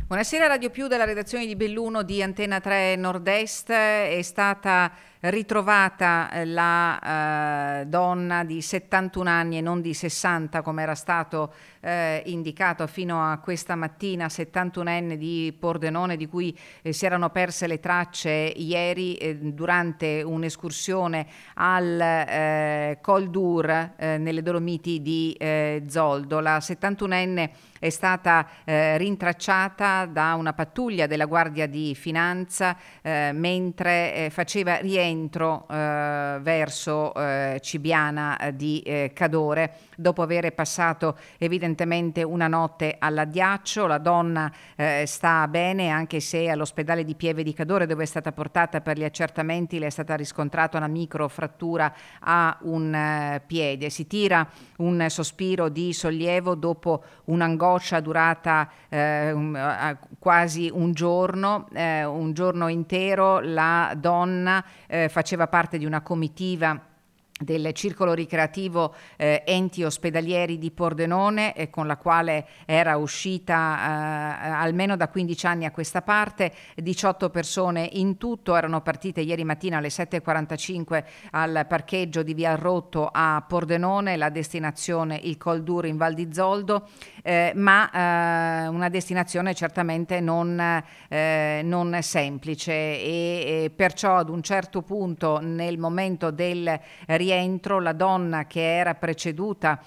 Buonasera Radio Più dalla redazione di Belluno di Antenna 3 Nord-Est. È stata ritrovata la donna di 71 anni e non di 60 come era stato indicato fino a questa mattina, 71enne di Pordenone, di cui si erano perse le tracce ieri durante un'escursione al Col d'Ur nelle Dolomiti di Zoldo. La 71enne è stata rintracciata da una pattuglia della Guardia di Finanza mentre faceva rientro verso Cibiana di Cadore, dopo aver passato evidentemente una notte all'addiaccio. La donna sta bene, anche se all'ospedale di Pieve di Cadore, dove è stata portata per gli accertamenti, le è stata riscontrata una microfrattura a un piede. Si tira un sospiro di sollievo dopo un'angoscia durata quasi un giorno intero. La donna faceva parte di una comitiva del circolo ricreativo enti ospedalieri di Pordenone, con la quale era uscita almeno da 15 anni a questa parte. 18 persone in tutto erano partite ieri mattina alle 7:45 al parcheggio di Via Rotto a Pordenone, la destinazione il Col d'Ur in Val di Zoldo, ma una destinazione certamente non semplice, e perciò ad un certo punto, nel momento del rientro, la donna, che era preceduta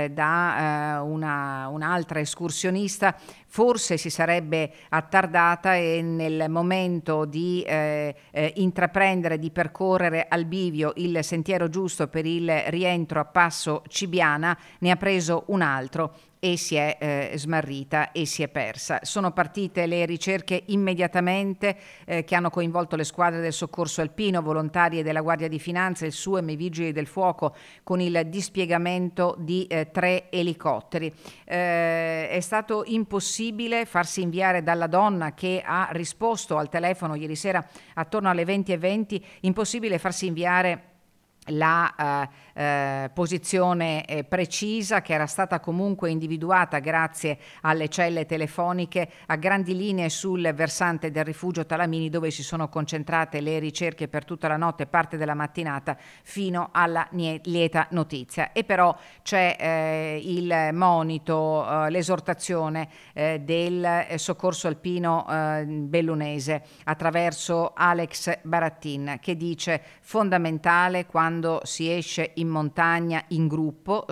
da un'altra escursionista, forse si sarebbe attardata, e nel momento di intraprendere, di percorrere al bivio il sentiero giusto per il rientro a Passo Cibiana, ne ha preso un altro e si è smarrita e si è persa. Sono partite le ricerche immediatamente che hanno coinvolto le squadre del soccorso alpino, volontarie della Guardia di Finanza, il SUEM, i Vigili del Fuoco, con il dispiegamento di 3 elicotteri. È stato impossibile farsi inviare dalla donna, che ha risposto al telefono ieri sera attorno alle 20:20, impossibile farsi inviare la posizione precisa, che era stata comunque individuata grazie alle celle telefoniche a grandi linee sul versante del rifugio Talamini, dove si sono concentrate le ricerche per tutta la notte, parte della mattinata, fino alla lieta notizia. E però c'è il monito, l'esortazione del soccorso alpino bellunese attraverso Alex Barattin, che dice: fondamentale quando si esce in montagna in gruppo,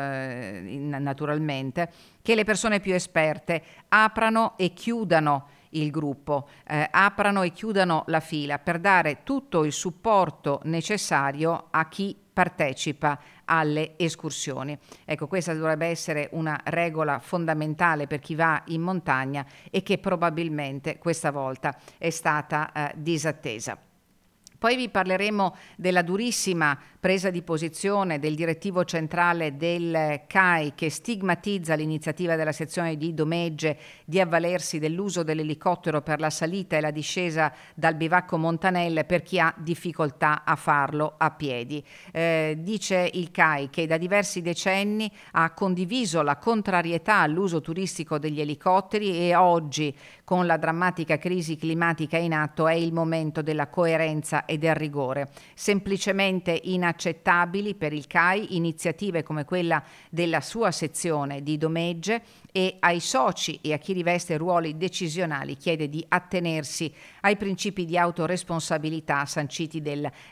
naturalmente, che le persone più esperte aprano e chiudano il gruppo, aprano e chiudano la fila, per dare tutto il supporto necessario a chi partecipa alle escursioni. Ecco, questa dovrebbe essere una regola fondamentale per chi va in montagna, e che probabilmente questa volta è stata disattesa. Poi vi parleremo della durissima presa di posizione del direttivo centrale del CAI, che stigmatizza l'iniziativa della sezione di Domegge di avvalersi dell'uso dell'elicottero per la salita e la discesa dal bivacco Montanelle per chi ha difficoltà a farlo a piedi. Dice il CAI che da diversi decenni ha condiviso la contrarietà all'uso turistico degli elicotteri, e oggi, con la drammatica crisi climatica in atto, è il momento della coerenza e del rigore. Semplicemente inaccettabili per il CAI iniziative come quella della sua sezione di Domegge, e ai soci e a chi riveste ruoli decisionali chiede di attenersi ai principi di autoresponsabilità sanciti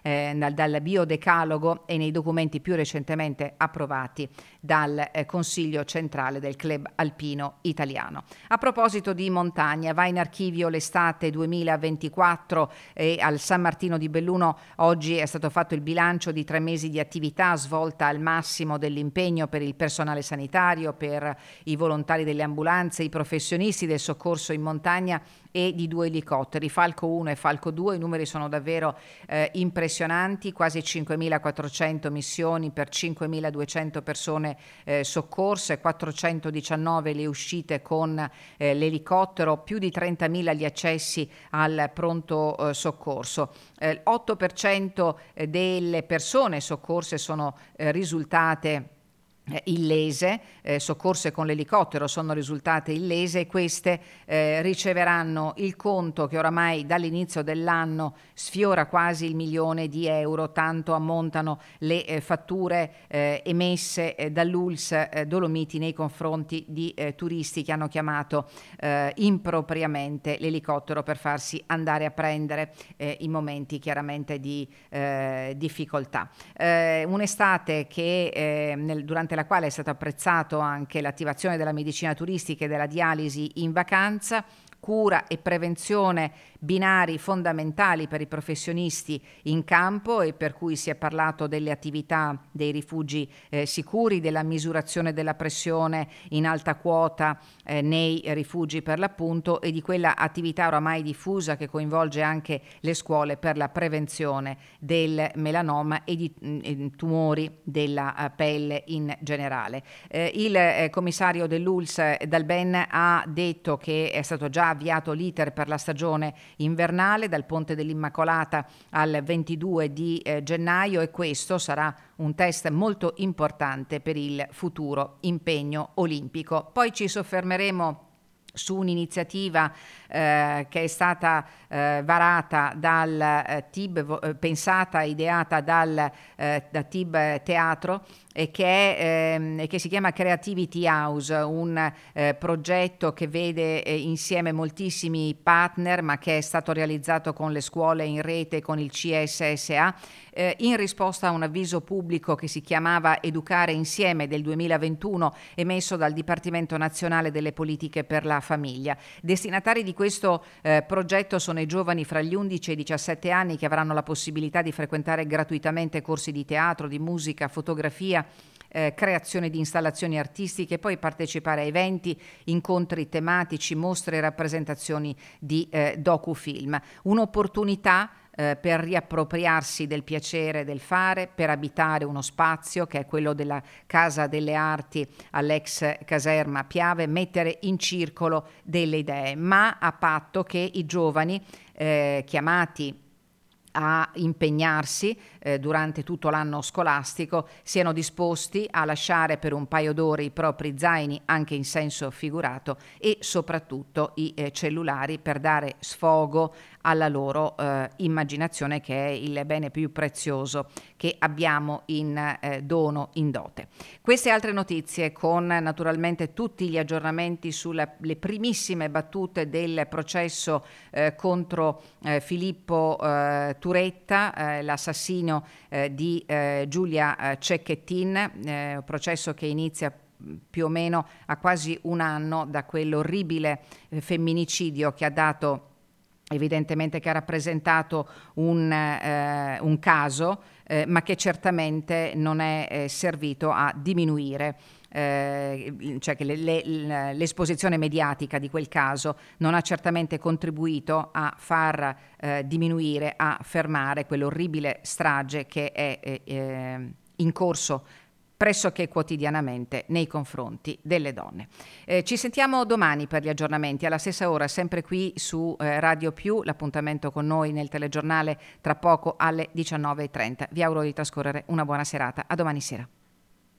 dal biodecalogo e nei documenti più recentemente approvati dal Consiglio centrale del Club Alpino Italiano. A proposito di montagna, va in archivio l'estate 2024 e al San Martino di Belluno oggi è stato fatto il bilancio di 3 mesi di attività svolta al massimo dell'impegno per il personale sanitario, per i volontari delle ambulanze, i professionisti del soccorso in montagna e di 2 elicotteri, Falco 1 e Falco 2. I numeri sono davvero impressionanti: quasi 5.400 missioni per 5.200 persone soccorse, 419 le uscite con l'elicottero, più di 30.000 gli accessi al pronto soccorso. 8% delle persone soccorse sono risultate illese, soccorse con l'elicottero sono risultate illese, e queste riceveranno il conto che oramai dall'inizio dell'anno sfiora quasi il €1.000.000, tanto ammontano le fatture emesse dall'ULSS Dolomiti nei confronti di turisti che hanno chiamato impropriamente l'elicottero per farsi andare a prendere in momenti chiaramente di difficoltà. Un'estate che durante la quale è stato apprezzato anche l'attivazione della medicina turistica e della dialisi in vacanza, cura e prevenzione binari fondamentali per i professionisti in campo, e per cui si è parlato delle attività dei rifugi sicuri, della misurazione della pressione in alta quota nei rifugi per l'appunto, e di quella attività oramai diffusa che coinvolge anche le scuole per la prevenzione del melanoma e di tumori della pelle in generale. Il commissario dell'ULSS Dalben ha detto che è stato già avviato l'iter per la stagione invernale dal Ponte dell'Immacolata al 22 di gennaio, e questo sarà un test molto importante per il futuro impegno olimpico. Poi ci soffermeremo su un'iniziativa che è stata varata dal TIB, pensata e ideata da TIB Teatro, e che si chiama Creativity House, un progetto che vede insieme moltissimi partner, ma che è stato realizzato con le scuole in rete, con il CSSA, in risposta a un avviso pubblico che si chiamava Educare Insieme del 2021, emesso dal Dipartimento Nazionale delle Politiche per la Famiglia. Destinatari di questo progetto sono i giovani fra gli 11 e i 17 anni, che avranno la possibilità di frequentare gratuitamente corsi di teatro, di musica, fotografia, creazione di installazioni artistiche, poi partecipare a eventi, incontri tematici, mostre e rappresentazioni di docufilm. Un'opportunità per riappropriarsi del piacere del fare, per abitare uno spazio che è quello della Casa delle Arti all'ex caserma Piave, mettere in circolo delle idee, ma a patto che i giovani chiamati a impegnarsi durante tutto l'anno scolastico siano disposti a lasciare per un paio d'ore i propri zaini, anche in senso figurato, e soprattutto i cellulari, per dare sfogo alla loro immaginazione, che è il bene più prezioso che abbiamo in dono, in dote. Queste altre notizie, con naturalmente tutti gli aggiornamenti sulle primissime battute del processo contro Filippo Turetta, l'assassino di Giulia Cecchettin, processo che inizia più o meno a quasi un anno da quell'orribile femminicidio che ha dato, evidentemente, che ha rappresentato un caso, ma che certamente non è servito a diminuire, cioè che l'esposizione mediatica di quel caso non ha certamente contribuito a far diminuire, a fermare quell'orribile strage che è in corso pressoché quotidianamente nei confronti delle donne. Ci sentiamo domani per gli aggiornamenti alla stessa ora, sempre qui su Radio Più. L'appuntamento con noi nel telegiornale tra poco alle 19:30. Vi auguro di trascorrere una buona serata. A domani sera.